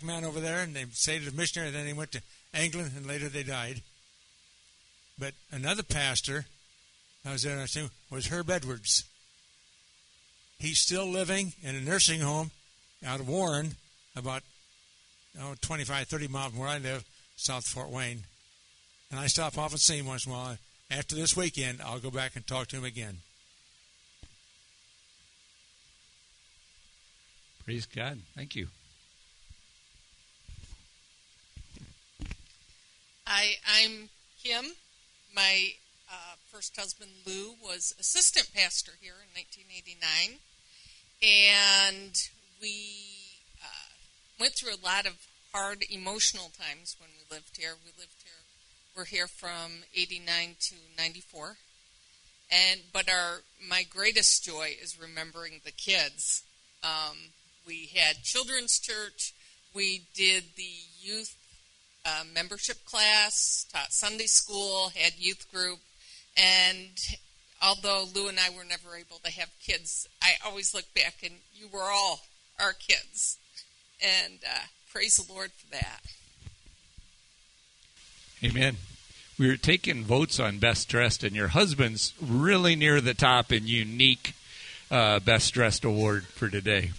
man over there, and they stayed as a missionary, and then they went to England, and later they died. But another pastor I was there was Herb Edwards. He's still living in a nursing home out of Warren, about 25, 30 miles from where I live, South Fort Wayne. And I stop off and see him once in a while. After this weekend, I'll go back and talk to him again. Praise God. Thank you. I'm Kim. My first husband, Lou, was assistant pastor here in 1989. And we went through a lot of hard emotional times when we lived here. We're here from 89 to 94. But my greatest joy is remembering the kids. We had children's church. We did the youth membership class, taught Sunday school, had youth group. And although Lou and I were never able to have kids, I always look back and you were all our kids. And praise the Lord for that. Amen. We were taking votes on Best Dressed, and your husband's really near the top in unique Best Dressed award for today.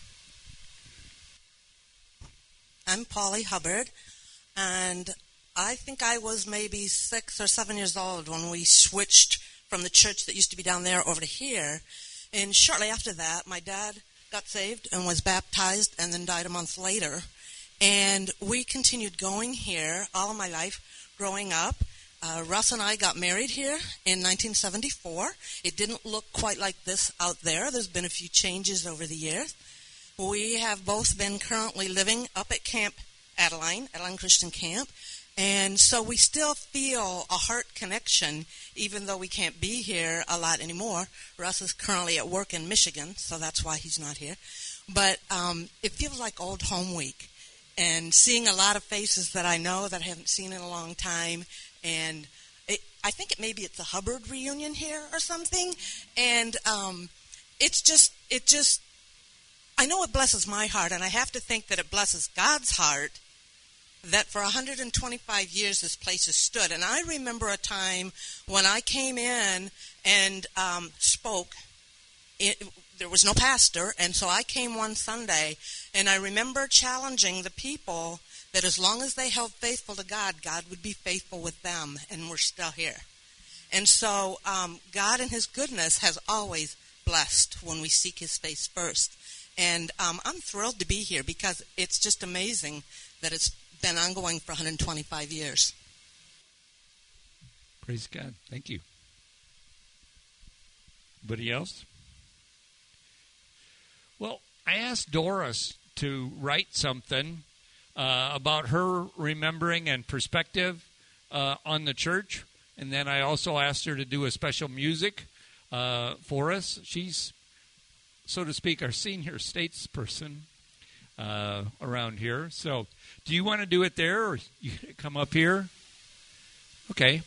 I'm Polly Hubbard, and I think I was maybe 6 or 7 years old when we switched from the church that used to be down there over to here. And shortly after that, my dad got saved and was baptized and then died a month later. And we continued going here all of my life growing up. Russ and I got married here in 1974. It didn't look quite like this out there. There's been a few changes over the years. We have both been currently living up at Camp Adeline Christian Camp. And so we still feel a heart connection, even though we can't be here a lot anymore. Russ is currently at work in Michigan, so that's why he's not here. But it feels like old home week, and seeing a lot of faces that I know that I haven't seen in a long time. And I think it's a Hubbard reunion here or something. And I know it blesses my heart, and I have to think that it blesses God's heart that for 125 years this place has stood. And I remember a time when I came in and spoke. There was no pastor, and so I came one Sunday, and I remember challenging the people that as long as they held faithful to God, God would be faithful with them, and we're still here. And so God in his goodness has always blessed when we seek his face first. And I'm thrilled to be here because it's just amazing that it's been ongoing for 125 years. Praise God. Thank you. Anybody else? Well, I asked Doris to write something about her remembering and perspective on the church. And then I also asked her to do a special music for us. She's, so to speak, our senior statesperson around here. So do you want to do it there, or you come up here? Okay.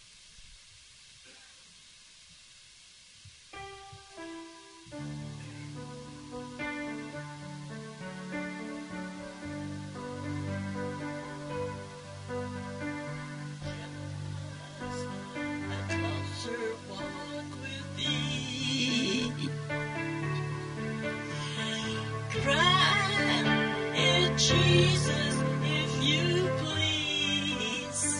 Jesus, if you please.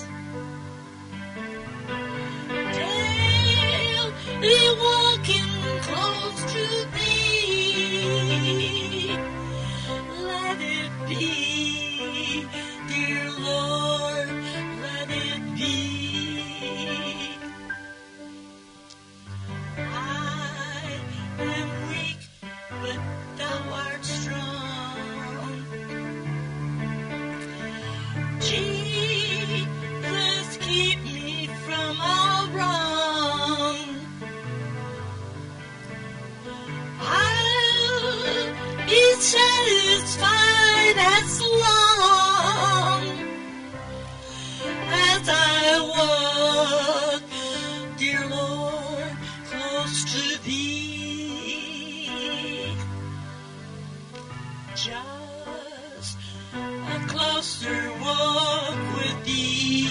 Daily walking close to thee. Let it be, dear Lord, let it be. I am weak, but thou art strong. Jesus, keep me from all wrong. I'll be satisfied as long as I walk, dear Lord, close to thee. Just a walk with thee.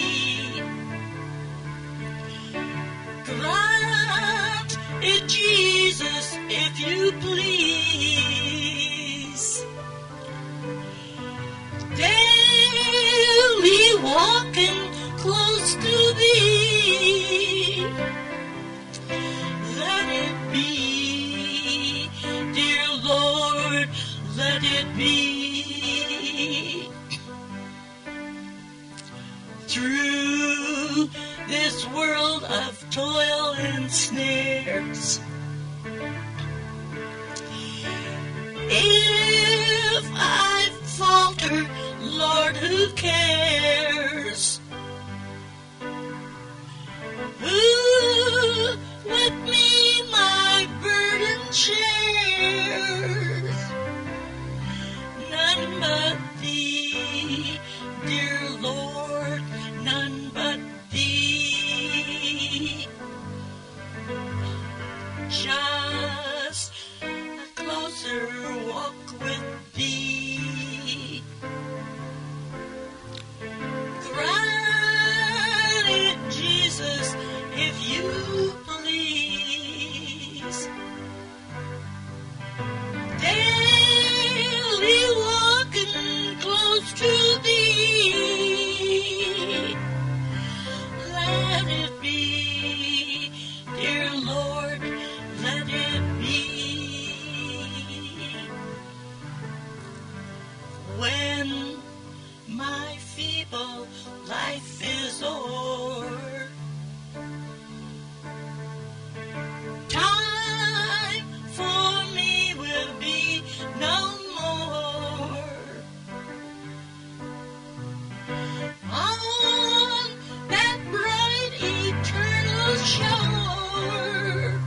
Grant it, Jesus, if you please. Daily walking close to thee. Let it be, dear Lord, let it be. Through this world of toil and snares, if I falter, Lord, who cares? Who with me my burden shares? None but thee, dear Lord, none but thee. Just a closer walk with thee. Grant it, Jesus, if you please. Daily walking close to thee. Let it be, dear Lord, let it be. When my feeble life is o'er, time for me will be no more. On that bright eternal shore,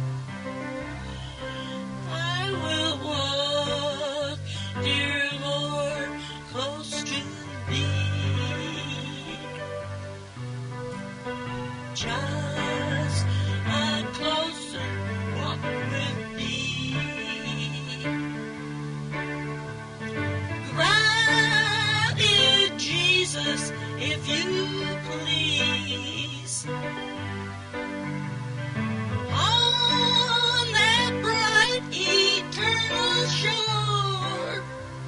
I will walk, dear Lord, close to thee. Just a closer walk with thee. Grant it, Jesus, if you please. On that bright eternal shore,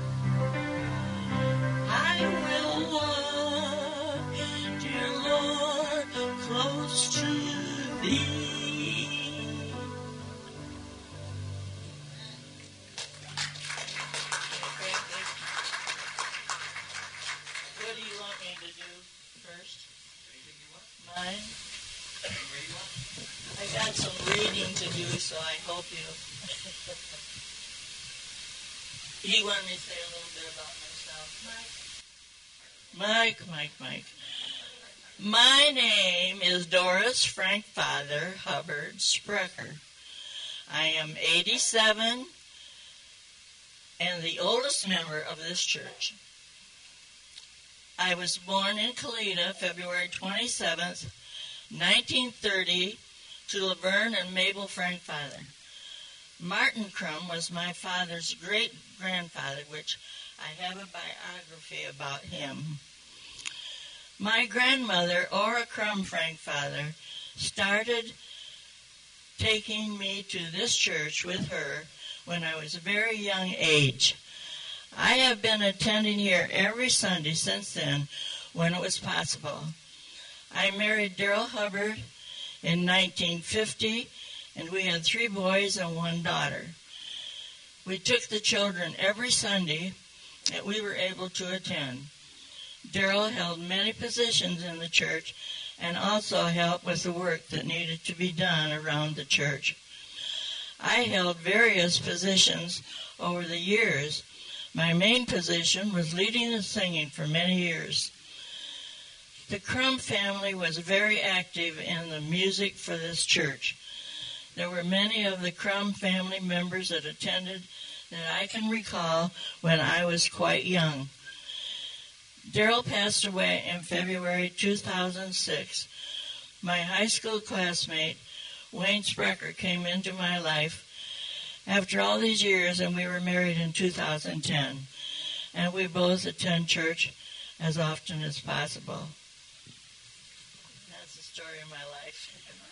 I will walk, dear Lord, close to thee. What do you want me to do first? Mine? I got some reading to do, so I hope you. You want me to say a little bit about myself? Mike. My name is Doris Frank Father Hubbard Sprecher. I am 87 and the oldest member of this church. I was born in Kalita, February 27th, 1930, to Laverne and Mabel Frank Father. Martin Crum was my father's great-grandfather, which I have a biography about him. My grandmother, Ora Crum Frank Father, started taking me to this church with her when I was a very young age. I have been attending here every Sunday since then when it was possible. I married Darrell Hubbard in 1950, and we had 3 boys and 1 daughter. We took the children every Sunday that we were able to attend. Darrell held many positions in the church and also helped with the work that needed to be done around the church. I held various positions over the years. My main position was leading and singing for many years. The Crum family was very active in the music for this church. There were many of the Crum family members that attended that I can recall when I was quite young. Darrell passed away in February 2006. My high school classmate, Wayne Sprecher, came into my life after all these years, and we were married in 2010. And we both attend church as often as possible. That's the story of my life.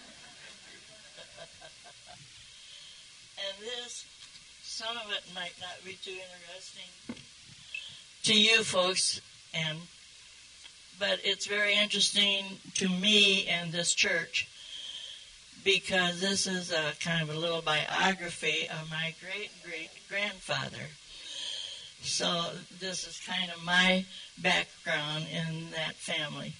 And this, some of it might not be too interesting to you folks, but it's very interesting to me and this church, because this is a kind of a little biography of my great-great-grandfather. So this is kind of my background in that family.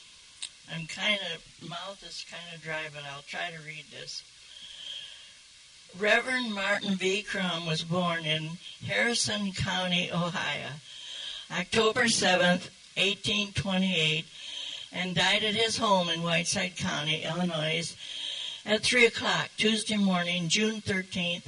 Mouth is kind of dry, but I'll try to read this. Reverend Martin V. Crum was born in Harrison County, Ohio, October 7th, 1828, and died at his home in Whiteside County, Illinois, at 3 o'clock Tuesday morning, June 13th,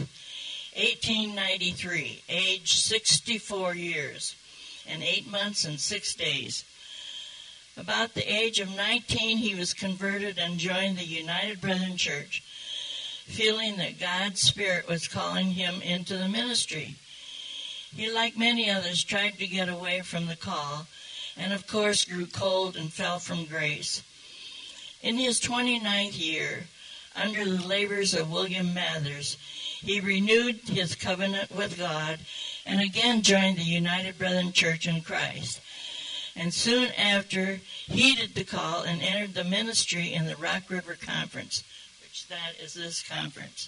1893, age 64 years and 8 months and 6 days. About the age of 19, he was converted and joined the United Brethren Church, feeling that God's Spirit was calling him into the ministry. He, like many others, tried to get away from the call, and of course grew cold and fell from grace. In his 29th year, under the labors of William Mathers, he renewed his covenant with God and again joined the United Brethren Church in Christ. And soon after, heeded the call and entered the ministry in the Rock River Conference, which that is this conference,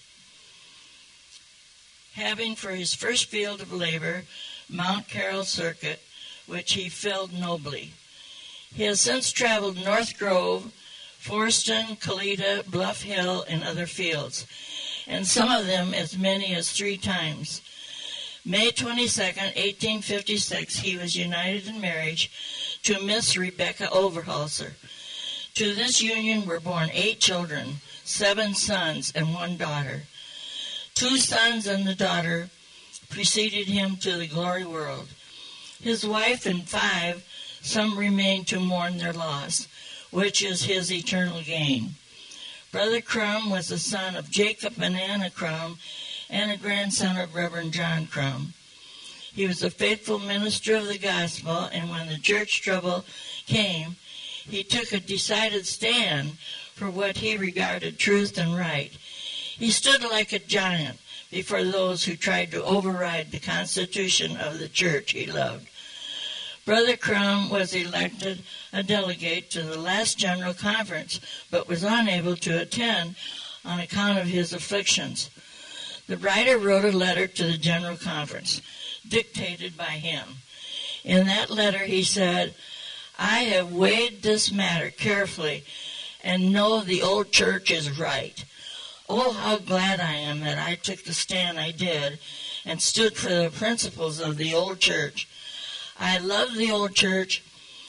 having for his first field of labor Mount Carroll Circuit, which he filled nobly. He has since traveled North Grove, Forston, Kalita, Bluff Hill, and other fields, and some of them as many as 3 times. May 22nd, 1856, he was united in marriage to Miss Rebecca Overhalser. To this union were born 8 children, 7 sons and 1 daughter. 2 sons and the daughter preceded him to the glory world. His wife and 5, some remained to mourn their loss, which is his eternal gain. Brother Crum was the son of Jacob and Anna Crum and a grandson of Reverend John Crum. He was a faithful minister of the gospel, and when the church trouble came, he took a decided stand for what he regarded truth and right. He stood like a giant before those who tried to override the constitution of the church he loved. Brother Crum was elected a delegate to the last General Conference, but was unable to attend on account of his afflictions. The writer wrote a letter to the General Conference, dictated by him. In that letter he said, "I have weighed this matter carefully and know the old church is right. Oh, how glad I am that I took the stand I did and stood for the principles of the old church. I love the old church.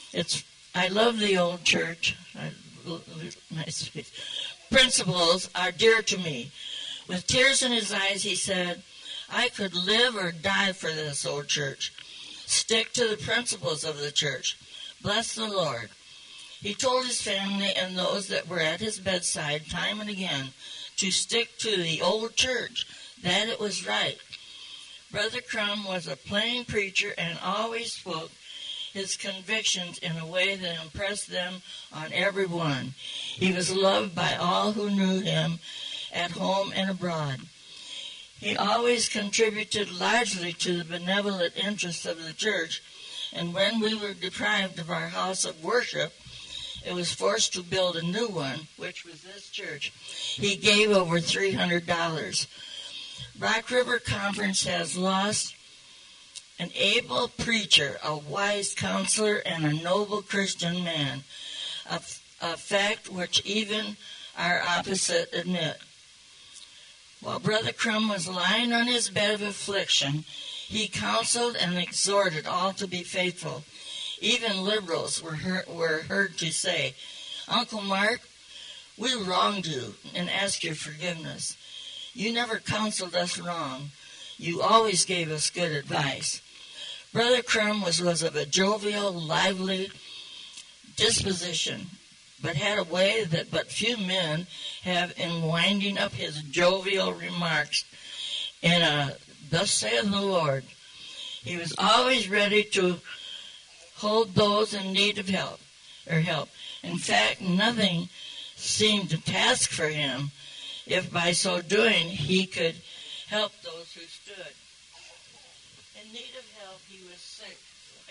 Principles are dear to me." With tears in his eyes, he said, "I could live or die for this old church. Stick to the principles of the church. Bless the Lord." He told his family and those that were at his bedside time and again to stick to the old church, that it was right. Brother Crum was a plain preacher and always spoke his convictions in a way that impressed them on everyone. He was loved by all who knew him at home and abroad. He always contributed largely to the benevolent interests of the church, and when we were deprived of our house of worship, it was forced to build a new one, which was this church. He gave over $300. Rock River Conference has lost an able preacher, a wise counselor, and a noble Christian man, a fact which even our opposite admit. While Brother Crum was lying on his bed of affliction, he counseled and exhorted all to be faithful. Even liberals were heard to say, "Uncle Mark, we wronged you and ask your forgiveness. You never counseled us wrong. You always gave us good advice." Brother Crum was of a jovial, lively disposition, but had a way that but few men have in winding up his jovial remarks in a "Thus saith the Lord." He was always ready to hold those in need of help. In fact, nothing seemed a task for him if by so doing he could help those who stood in need of help. He was sick.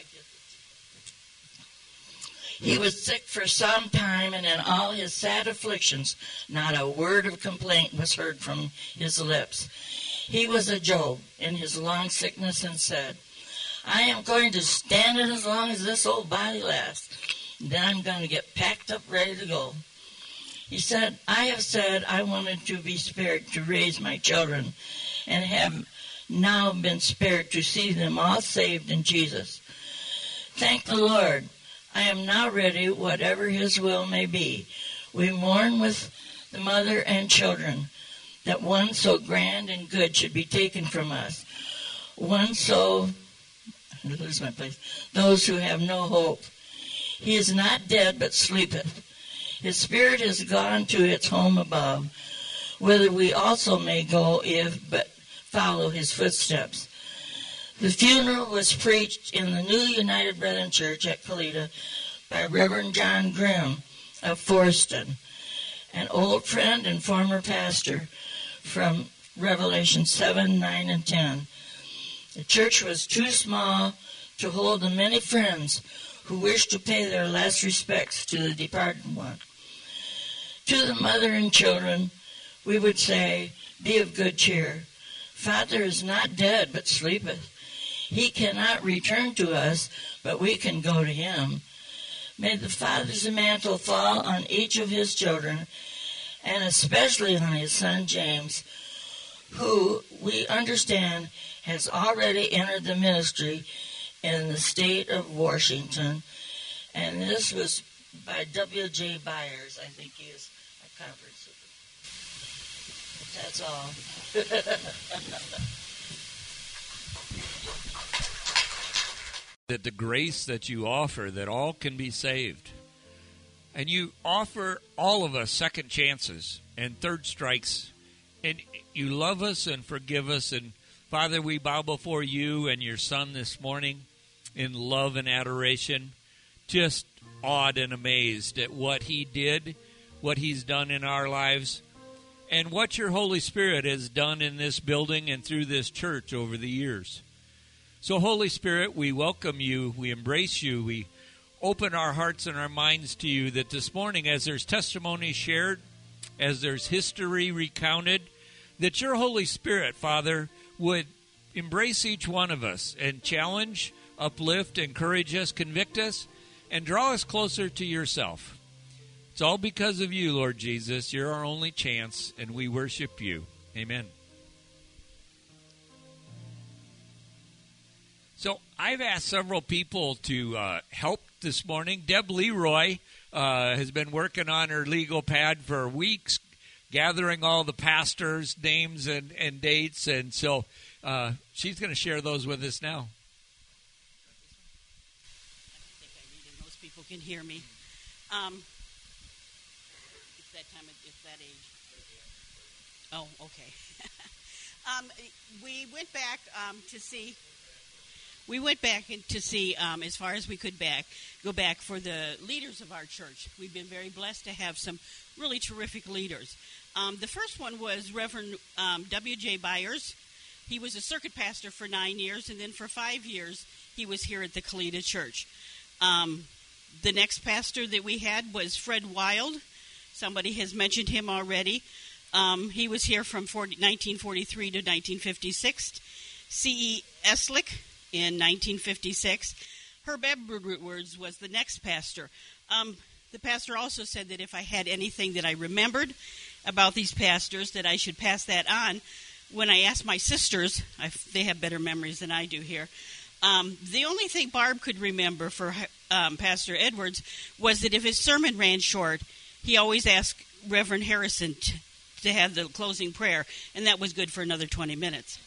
He was sick for some time, and in all his sad afflictions, not a word of complaint was heard from his lips. He was a Job in his long sickness and said, I am going to stand it as long as this old body lasts. Then I'm going to get packed up, ready to go. He said, I have said I wanted to be spared to raise my children, and have now been spared to see them all saved in Jesus. Thank the Lord. I am now ready, whatever his will may be. We mourn with the mother and children that one so grand and good should be taken from us. One so, I lose my place, those who have no hope. He is not dead, but sleepeth. His spirit is gone to its home above, whither we also may go if but follow his footsteps. The funeral was preached in the New United Brethren Church at Kalita by Reverend John Grimm of Forston, an old friend and former pastor from Revelation 7, 9, and 10. The church was too small to hold the many friends who wished to pay their last respects to the departed one. To the mother and children, we would say, be of good cheer. Father is not dead, but sleepeth. He cannot return to us, but we can go to him. May the Father's mantle fall on each of his children, and especially on his son James, who we understand has already entered the ministry in the state of Washington. And this was by W.J. Byers. I think he is a conference. That's all. That the grace that you offer, that all can be saved. And you offer all of us second chances and third strikes. And you love us and forgive us. And Father, we bow before you and your Son this morning in love and adoration, just awed and amazed at what he did, what he's done in our lives, and what your Holy Spirit has done in this building and through this church over the years. So, Holy Spirit, we welcome you, we embrace you, we open our hearts and our minds to you, that this morning, as there's testimony shared, as there's history recounted, that your Holy Spirit, Father, would embrace each one of us and challenge, uplift, encourage us, convict us, and draw us closer to yourself. It's all because of you, Lord Jesus. You're our only chance, and we worship you. Amen. So I've asked several people to help this morning. Deb Leroy has been working on her legal pad for weeks, gathering all the pastors' names and dates, and so she's going to share those with us now. I think I need it. Most people can hear me. It's that time. It's that age. Oh, okay. We went back to see. We went back to see, as far as we could go back for the leaders of our church. We've been very blessed to have some really terrific leaders. The first one was Reverend W.J. Byers. He was a circuit pastor for 9 years, and then for 5 years he was here at the Kalita Church. The next pastor that we had was Fred Wild. Somebody has mentioned him already. He was here from 1943 to 1956. C.E. Eslick in 1956. Herb Edwards was the next pastor. The pastor also said that if I had anything that I remembered about these pastors, that I should pass that on. When I asked my sisters, they have better memories than I do here. The only thing Barb could remember for Pastor Edwards was that if his sermon ran short, he always asked Reverend Harrison to have the closing prayer, and that was good for another 20 minutes.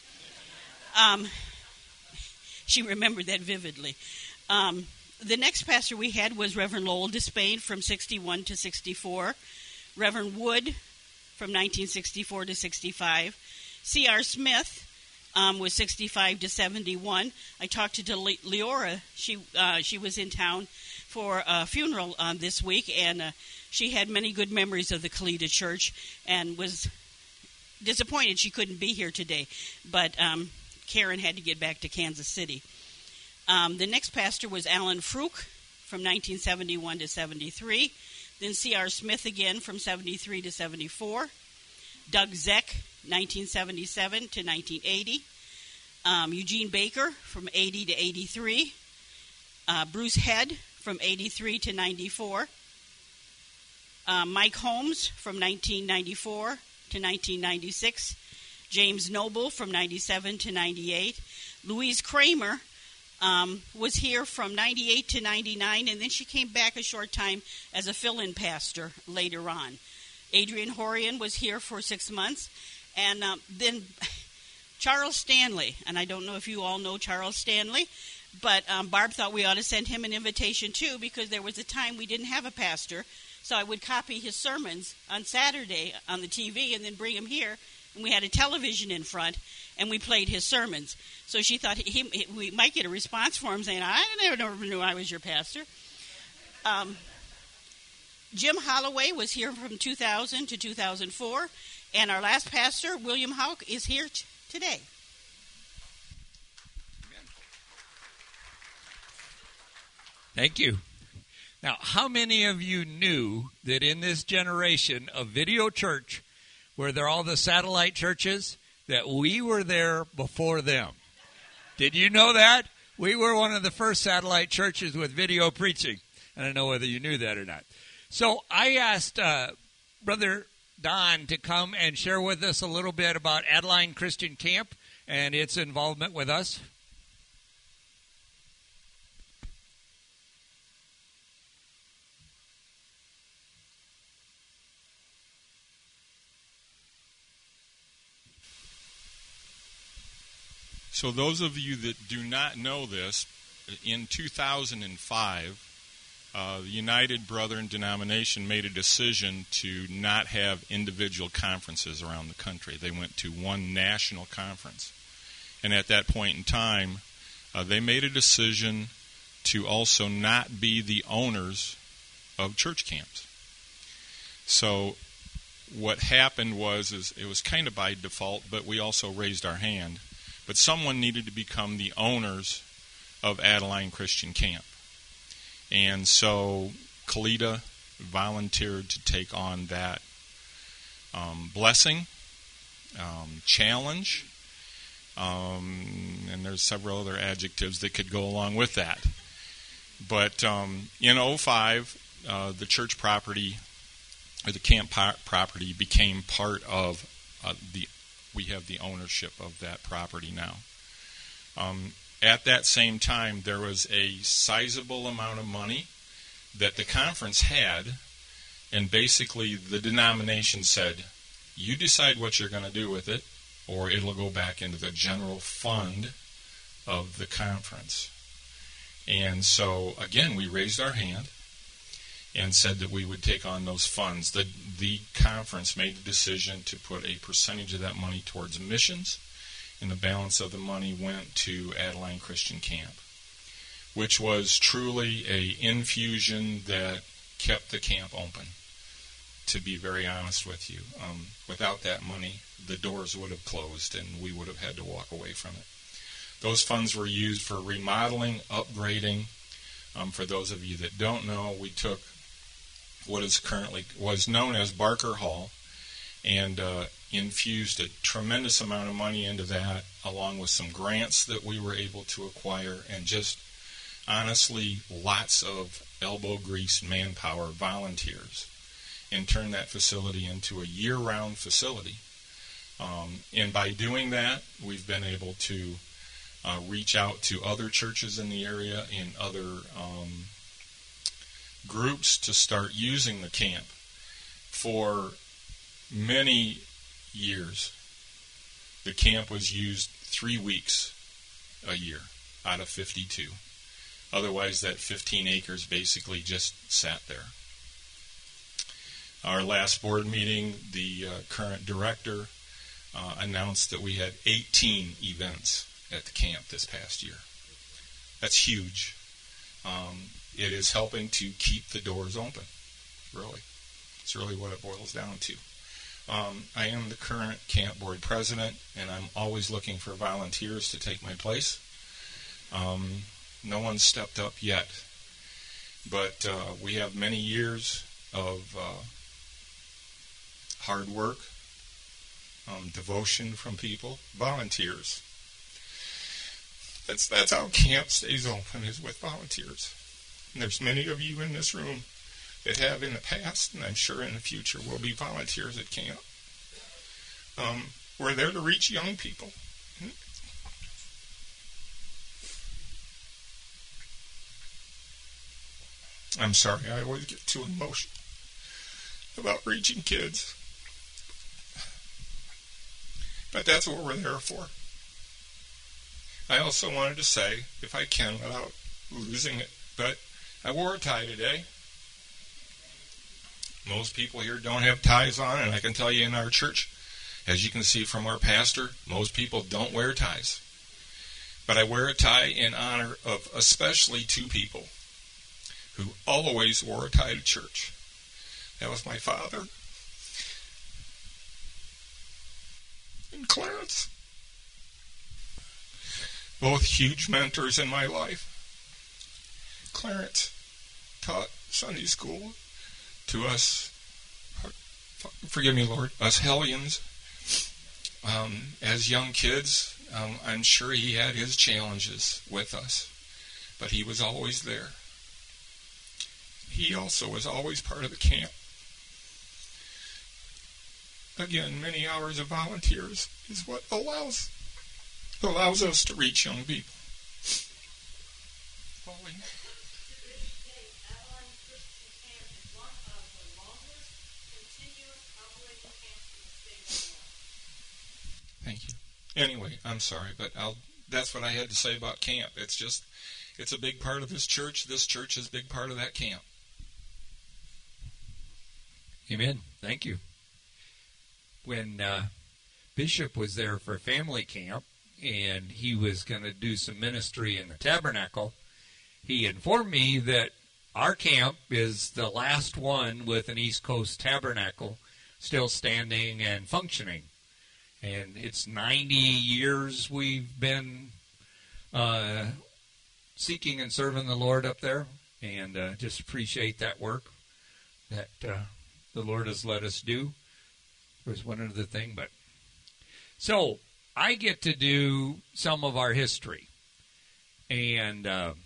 She remembered that vividly. The next pastor we had was Reverend Lowell Despain from 61 to 64. Reverend Wood from 1964 to 65. C.R. Smith was 65 to 71. I talked to Leora. She was in town for a funeral this week, and she had many good memories of the Kalita Church and was disappointed she couldn't be here today. But Karen had to get back to Kansas City. The next pastor was Alan Fruch from 1971 to 73. Then C.R. Smith again from 73 to 74. Doug Zeck, 1977 to 1980. Eugene Baker from 80 to 83. Bruce Head from 83 to 94. Mike Holmes from 1994 to 1996. James Noble from 97 to 98. Louise Kramer was here from 98 to 99, and then she came back a short time as a fill-in pastor later on. Adrian Horian was here for 6 months, and then Charles Stanley, and I don't know if you all know Charles Stanley, but Barb thought we ought to send him an invitation too, because there was a time we didn't have a pastor, so I would copy his sermons on Saturday on the TV and then bring him here, and we had a television in front, and we played his sermons. So she thought we might get a response from him saying, I never knew I was your pastor. Jim Holloway was here from 2000 to 2004, and our last pastor, William Houck, is here today. Thank you. Now, how many of you knew that in this generation of video church, where they're all the satellite churches, that we were there before them? Did you know that? We were one of the first satellite churches with video preaching. I don't know whether you knew that or not. So I asked Brother Don to come and share with us a little bit about Adeline Christian Camp and its involvement with us. So those of you that do not know this, in 2005, the United Brethren denomination made a decision to not have individual conferences around the country. They went to one national conference. And at that point in time, they made a decision to also not be the owners of church camps. So what happened was it was kind of by default, but we also raised our hand. But someone needed to become the owners of Adeline Christian Camp. And so Kalita volunteered to take on that blessing, challenge, and there's several other adjectives that could go along with that. But in 2005, the church property, or the camp property, became part of we have the ownership of that property now. At that same time, there was a sizable amount of money that the conference had, and basically the denomination said, you decide what you're going to do with it, or it'll go back into the general fund of the conference. And so, again, we raised our hand and said that we would take on those funds. The conference made the decision to put a percentage of that money towards missions, and the balance of the money went to Adeline Christian Camp, which was truly an infusion that kept the camp open, to be very honest with you. Without that money, the doors would have closed and we would have had to walk away from it. Those funds were used for remodeling, upgrading. For those of you that don't know, we took what is currently was known as Barker Hall and infused a tremendous amount of money into that, along with some grants that we were able to acquire, and just honestly lots of elbow grease, manpower, volunteers, and turned that facility into a year-round facility. And by doing that, we've been able to reach out to other churches in the area and other groups to start using the camp. For many years, the camp was used 3 weeks a year out of 52. Otherwise, that 15 acres basically just sat there. Our last board meeting, the current director announced that we had 18 events at the camp this past year. That's huge. It is helping to keep the doors open, really. It's really what it boils down to. I am the current camp board president, and I'm always looking for volunteers to take my place. No one's stepped up yet, but we have many years of hard work, devotion from people, volunteers. That's how camp stays open, is with volunteers. And there's many of you in this room that have in the past, and I'm sure in the future will be volunteers at camp. We're there to reach young people. I'm sorry, I always get too emotional about reaching kids. But that's what we're there for. I also wanted to say, if I can, without losing it, but I wore a tie today. Most people here don't have ties on, and I can tell you in our church, as you can see from our pastor, most people don't wear ties. But I wear a tie in honor of especially two people who always wore a tie to church. That was my father and Clarence. Both huge mentors in my life. Clarence taught Sunday school to us, forgive me, Lord, us hellions. As young kids, I'm sure he had his challenges with us, but he was always there. He also was always part of the camp. Again, many hours of volunteers is what allows us to reach young people. Pauline. Thank you. Anyway, I'm sorry, but that's what I had to say about camp. It's a big part of this church. This church is a big part of that camp. Amen. Thank you. When Bishop was there for family camp, and he was going to do some ministry in the tabernacle, he informed me that our camp is the last one with an East Coast tabernacle still standing and functioning. And it's 90 years we've been seeking and serving the Lord up there, and just appreciate that work that the Lord has let us do. There's one other thing, but so I get to do some of our history, and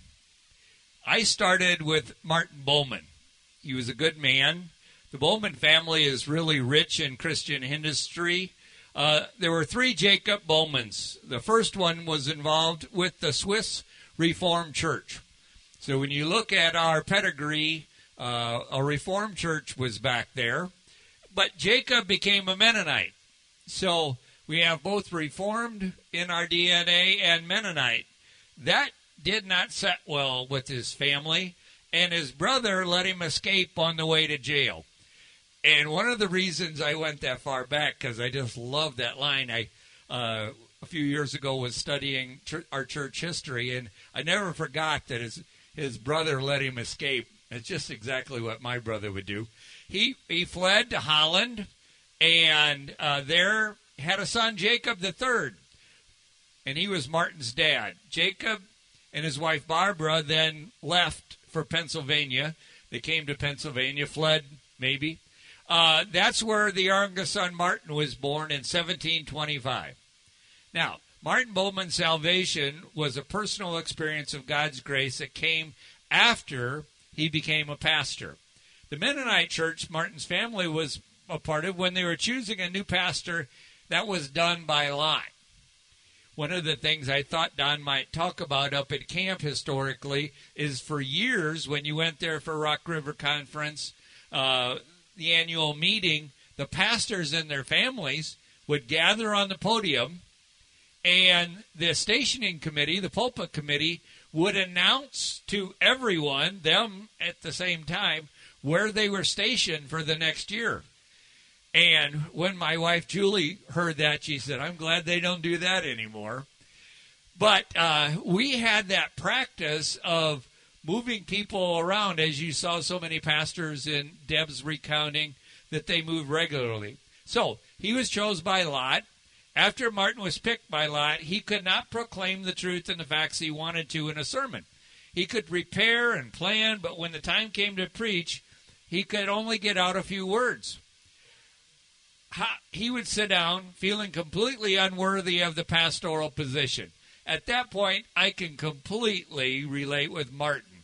I started with Martin Bowman. He was a good man. The Bowman family is really rich in Christian history. There were three Jacob Bowmans. The first one was involved with the Swiss Reformed Church. So when you look at our pedigree, a Reformed church was back there. But Jacob became a Mennonite. So we have both Reformed in our DNA and Mennonite. That did not set well with his family, and his brother let him escape on the way to jail. And one of the reasons I went that far back, because I just love that line, I a few years ago was studying our church history, and I never forgot that his brother let him escape. It's just exactly what my brother would do. He fled to Holland, and there had a son, Jacob III, and he was Martin's dad. Jacob and his wife Barbara then left for Pennsylvania. They came to Pennsylvania, fled maybe. That's where the youngest son Martin was born in 1725. Now, Martin Bowman's salvation was a personal experience of God's grace that came after he became a pastor. The Mennonite church Martin's family was a part of, when they were choosing a new pastor, that was done by lot. One of the things I thought Don might talk about up at camp historically is for years when you went there for Rock River Conference, the annual meeting, the pastors and their families would gather on the podium, and the stationing committee, the pulpit committee, would announce to everyone, them at the same time, where they were stationed for the next year. And when my wife Julie heard that, she said, I'm glad they don't do that anymore. But we had that practice of moving people around, as you saw so many pastors in Deb's recounting that they move regularly. So he was chosen by Lot. After Martin was picked by Lot, he could not proclaim the truth and the facts he wanted to in a sermon. He could prepare and plan, but when the time came to preach, he could only get out a few words. He would sit down feeling completely unworthy of the pastoral position. At that point, I can completely relate with Martin.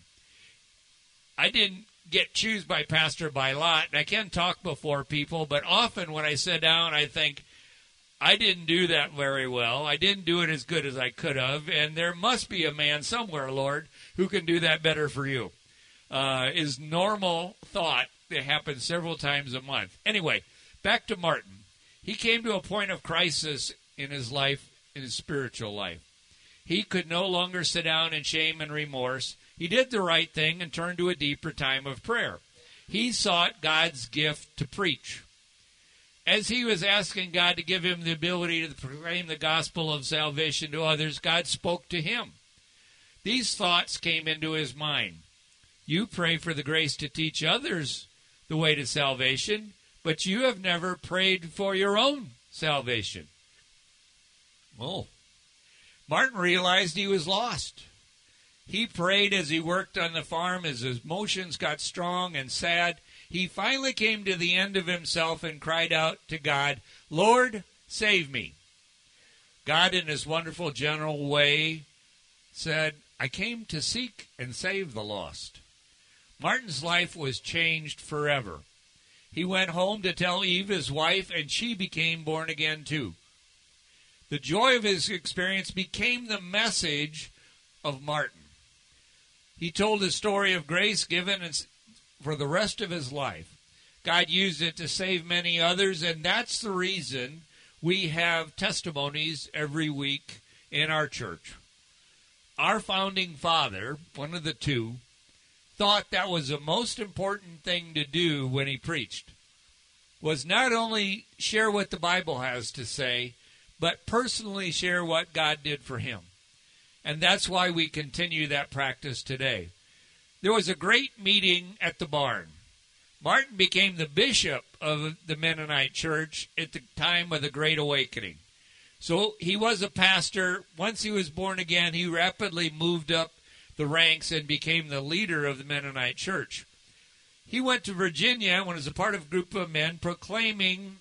I didn't get chosen by pastor by Lot, and I can talk before people, but often when I sit down, I think, I didn't do that very well. I didn't do it as good as I could have, and there must be a man somewhere, Lord, who can do that better for you. Is normal thought that happens several times a month. Anyway, back to Martin. He came to a point of crisis in his life, in his spiritual life. He could no longer sit down in shame and remorse. He did the right thing and turned to a deeper time of prayer. He sought God's gift to preach. As he was asking God to give him the ability to proclaim the gospel of salvation to others, God spoke to him. These thoughts came into his mind. You pray for the grace to teach others the way to salvation, but you have never prayed for your own salvation. Oh. Martin realized he was lost. He prayed as he worked on the farm, as his emotions got strong and sad. He finally came to the end of himself and cried out to God, Lord, save me. God, in his wonderful, general way, said, I came to seek and save the lost. Martin's life was changed forever. He went home to tell Eve, his wife, and she became born again too. The joy of his experience became the message of Martin. He told his story of grace given for the rest of his life. God used it to save many others, and that's the reason we have testimonies every week in our church. Our founding father, one of the two, thought that was the most important thing to do when he preached, was not only share what the Bible has to say, but personally share what God did for him. And that's why we continue that practice today. There was a great meeting at the barn. Martin became the bishop of the Mennonite church at the time of the Great Awakening. So he was a pastor. Once he was born again, he rapidly moved up the ranks and became the leader of the Mennonite church. He went to Virginia and was a part of a group of men proclaiming,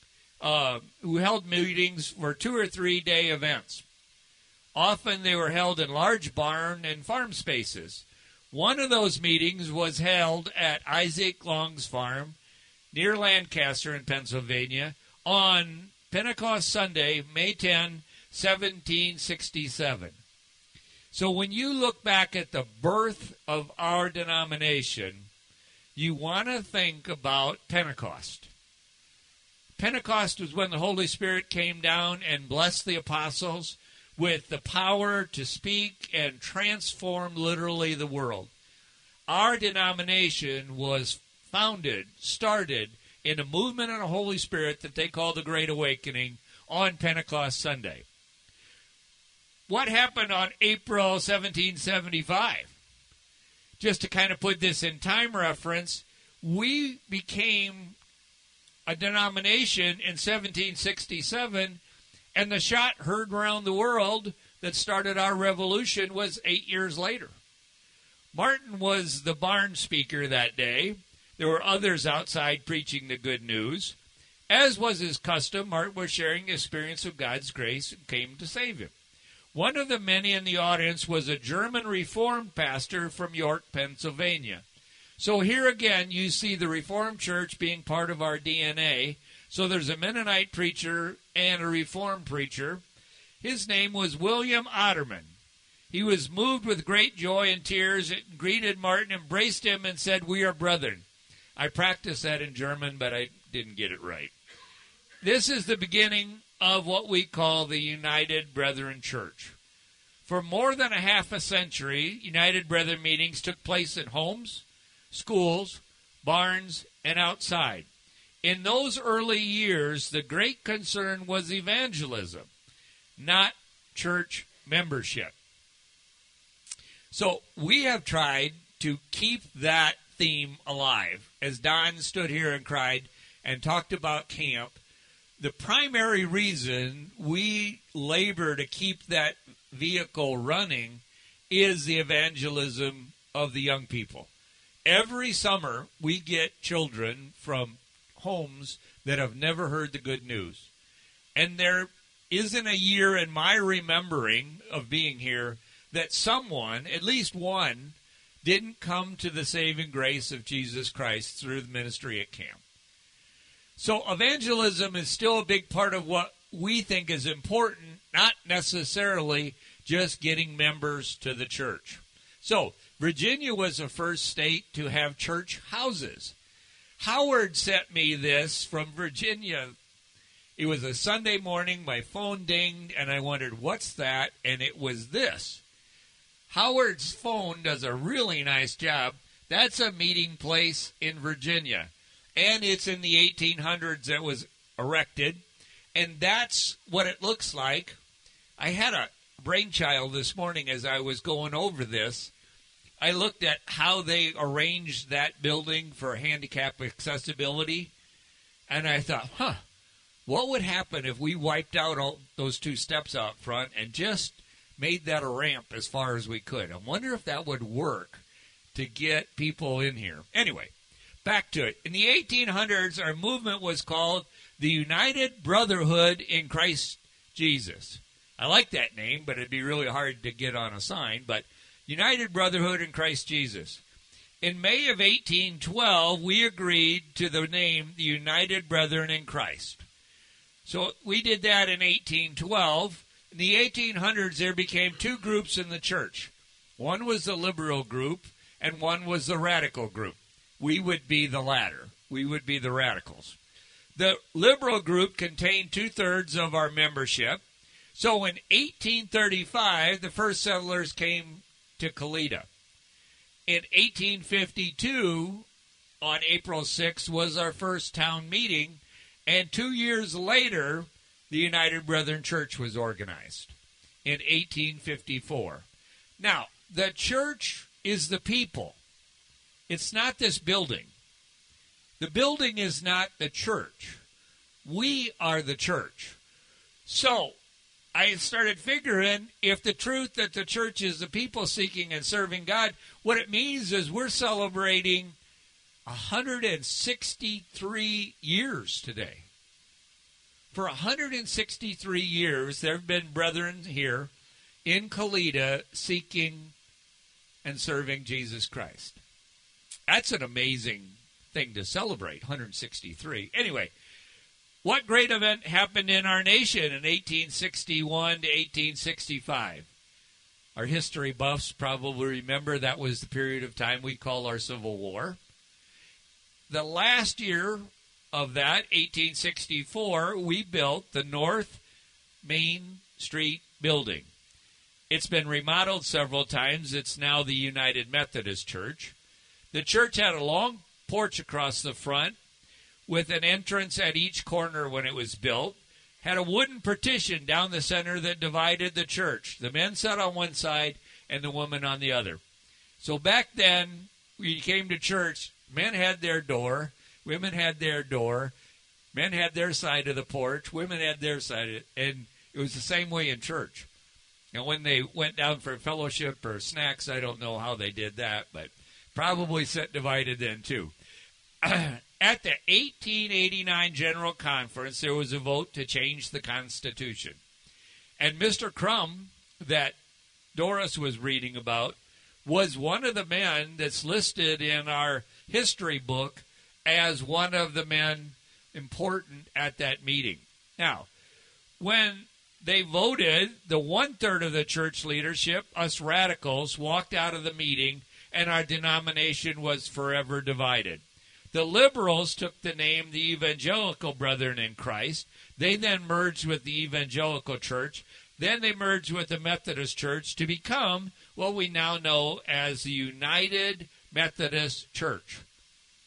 who held meetings for 2 or 3 day events. Often they were held in large barn and farm spaces. One of those meetings was held at Isaac Long's farm near Lancaster in Pennsylvania on Pentecost Sunday, May 10, 1767. So when you look back at the birth of our denomination, you want to think about Pentecost. Pentecost was when the Holy Spirit came down and blessed the apostles with the power to speak and transform literally the world. Our denomination was started in a movement of the Holy Spirit that they call the Great Awakening on Pentecost Sunday. What happened on April 1775? Just to kind of put this in time reference, we became a denomination in 1767, and the shot heard around the world that started our revolution was 8 years later. Martin was the barn speaker that day. There were others outside preaching the good news. As was his custom, Martin was sharing the experience of God's grace and came to save him. One of the many in the audience was a German Reformed pastor from York, Pennsylvania. So here again, you see the Reformed Church being part of our DNA. So there's a Mennonite preacher and a Reformed preacher. His name was William Otterman. He was moved with great joy and tears, greeted Martin, embraced him, and said, "We are brethren." I practiced that in German, but I didn't get it right. This is the beginning of what we call the United Brethren Church. For more than a half a century, United Brethren meetings took place in homes, schools, barns, and outside. in those early years, the great concern was evangelism, not church membership. So we have tried to keep that theme alive. As Don stood here and cried and talked about camp, the primary reason we labor to keep that vehicle running is the evangelism of the young people. Every summer, we get children from homes that have never heard the good news. And there isn't a year in my remembering of being here that someone, at least one, didn't come to the saving grace of Jesus Christ through the ministry at camp. So evangelism is still a big part of what we think is important, not necessarily just getting members to the church. So Virginia was the first state to have church houses. Howard sent me this from Virginia. It was a Sunday morning. My phone dinged, and I wondered, what's that? And it was this. Howard's phone does a really nice job. That's a meeting place in Virginia. And it's in the 1800s that was erected. And that's what it looks like. I had a brainchild this morning as I was going over this. I looked at how they arranged that building for handicap accessibility. And I thought, what would happen if we wiped out all those two steps out front and just made that a ramp as far as we could? I wonder if that would work to get people in here. Anyway, back to it. In the 1800s, our movement was called the United Brotherhood in Christ Jesus. I like that name, but it'd be really hard to get on a sign. But United Brotherhood in Christ Jesus. In May of 1812, we agreed to the name the United Brethren in Christ. So we did that in 1812. In the 1800s, there became two groups in the church. One was the liberal group, and one was the radical group. We would be the latter. We would be the radicals. The liberal group contained 2/3 of our membership. So in 1835, the first settlers came to Kalita. In 1852, on April 6th, was our first town meeting, and 2 years later, the United Brethren Church was organized in 1854. Now, the church is the people. It's not this building. The building is not the church. We are the church. So, I started figuring if the truth that the church is the people seeking and serving God, what it means is we're celebrating 163 years today. For 163 years, there have been brethren here in Kalita seeking and serving Jesus Christ. That's an amazing thing to celebrate, 163. Anyway, what great event happened in our nation in 1861 to 1865? Our history buffs probably remember that was the period of time we call our Civil War. The last year of that, 1864, we built the North Main Street building. It's been remodeled several times. It's now the United Methodist Church. The church had a long porch across the front with an entrance at each corner when it was built. Had a wooden partition down the center that divided the church. The men sat on one side and the women on the other. So back then, when you came to church, men had their door, women had their door, men had their side of the porch, women had their side of it, and it was the same way in church. And when they went down for fellowship or snacks, I don't know how they did that, but probably sat divided then too. At the 1889 General Conference, there was a vote to change the Constitution. And Mr. Crum, that Doris was reading about, was one of the men that's listed in our history book as one of the men important at that meeting. Now, when they voted, the 1/3 of the church leadership, us radicals, walked out of the meeting, and our denomination was forever divided. The liberals took the name the Evangelical Brethren in Christ. They then merged with the Evangelical Church. Then they merged with the Methodist Church to become what we now know as the United Methodist Church.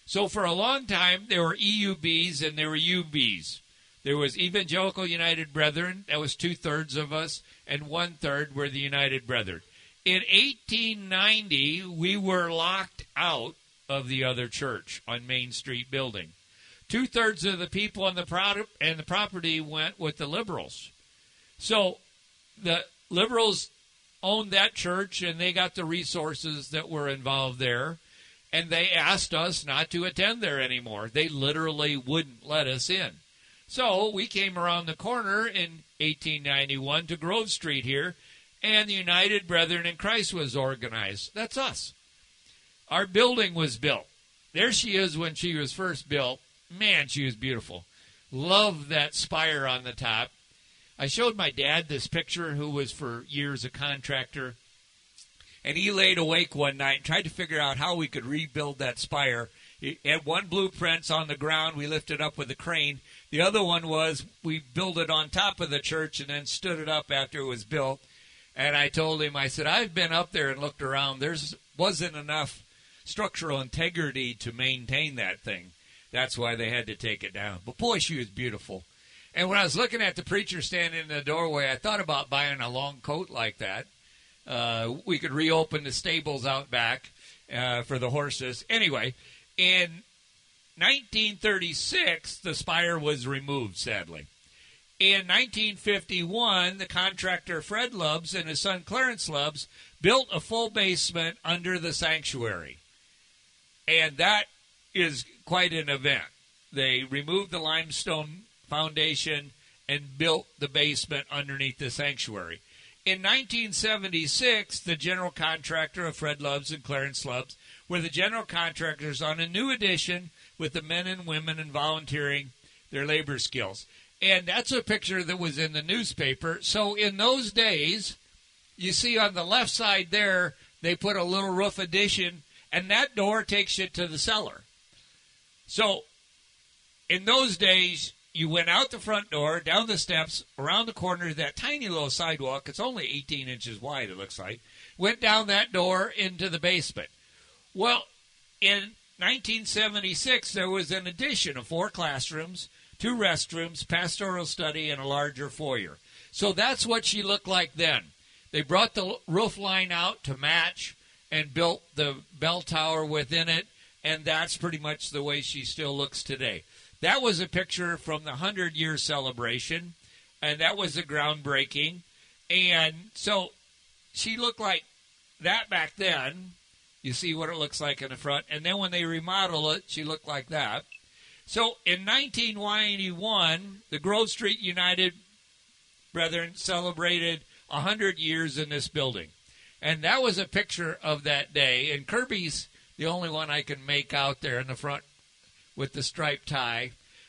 So for a long time, there were EUBs and there were UBs. There was Evangelical United Brethren, that was 2/3 of us, and 1/3 were the United Brethren. In 1890, we were locked out of the other church on Main Street building. 2/3 of the people on the property went with the liberals. So the liberals owned that church, and they got the resources that were involved there, and they asked us not to attend there anymore. They literally wouldn't let us in. So we came around the corner in 1891 to Grove Street here, and the United Brethren in Christ was organized. That's us. Our building was built. There she is when she was first built. Man, she was beautiful. Love that spire on the top. I showed my dad this picture, who was for years a contractor, and he laid awake one night and tried to figure out how we could rebuild that spire. He had one blueprint on the ground. We lifted up with a crane. The other one was we built it on top of the church and then stood it up after it was built. And I told him, I said, I've been up there and looked around. There wasn't enough structural integrity to maintain that thing. That's why they had to take it down. But boy, she was beautiful. And when I was looking at the preacher standing in the doorway, I thought about buying a long coat like that. We could reopen the stables out back for the horses. Anyway, in 1936, the spire was removed, sadly. In 1951, the contractor Fred Lubbs and his son Clarence Lubbs built a full basement under the sanctuary. And that is quite an event. They removed the limestone foundation and built the basement underneath the sanctuary. In 1976, the general contractor of Fred Lubbs and Clarence Lubbs were the general contractors on a new addition with the men and women and volunteering their labor skills. And that's a picture that was in the newspaper. So in those days, you see on the left side there, they put a little roof addition, and that door takes you to the cellar. So in those days, you went out the front door, down the steps, around the corner of that tiny little sidewalk. It's only 18 inches wide, it looks like. Went down that door into the basement. Well, in 1976, there was an addition of 4 classrooms, 2 restrooms, pastoral study, and a larger foyer. So that's what she looked like then. They brought the roof line out to match and built the bell tower within it, and that's pretty much the way she still looks today. That was a picture from the 100-year celebration, and that was a groundbreaking. And so she looked like that back then. You see what it looks like in the front. And then when they remodel it, she looked like that. So in 1991, the Grove Street United Brethren celebrated 100 years in this building. And that was a picture of that day. And Kirby's the only one I can make out there in the front with the striped tie.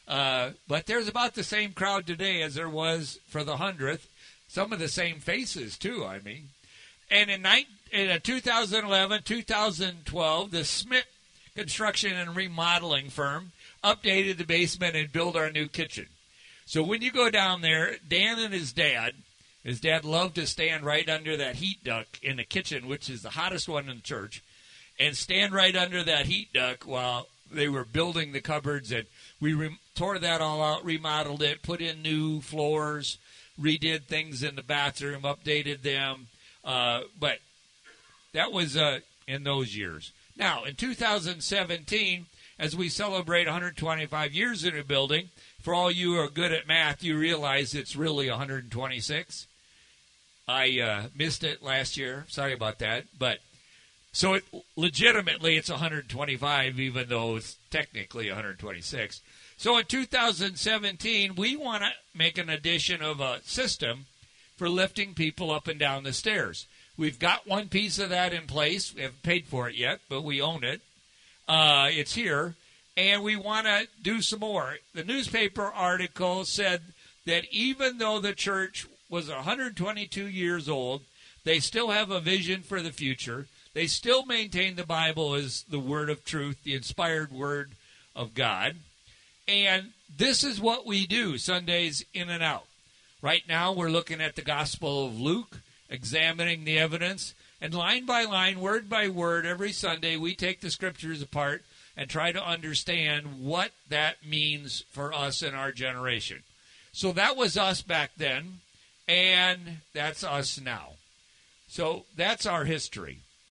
But there's about the same crowd today as there was for the 100th. Some of the same faces, too, I mean. And in 2011, 2012, the Smith Construction and Remodeling firm updated the basement and built our new kitchen. So when you go down there, Dan and his dad loved to stand right under that heat duct in the kitchen, which is the hottest one in the church, and stand right under that heat duct while they were building the cupboards. And we tore that all out, remodeled it, put in new floors, redid things in the bathroom, updated them. But that was in those years. Now, in 2017, as we celebrate 125 years in a building, for all you who are good at math, you realize it's really 126. I missed it last year. Sorry about that. But so legitimately it's 125, even though it's technically 126. So in 2017, we want to make an addition of a system for lifting people up and down the stairs. We've got one piece of that in place. We haven't paid for it yet, but we own it. It's here, and we want to do some more. The newspaper article said that even though the church was 122 years old, they still have a vision for the future. They still maintain the Bible as the word of truth, the inspired word of God. And this is what we do Sundays in and out. Right now we're looking at the Gospel of Luke, examining the evidence, and line by line, word by word, every Sunday we take the scriptures apart and try to understand what that means for us in our generation. So that was us back then, and that's us now. So that's our history.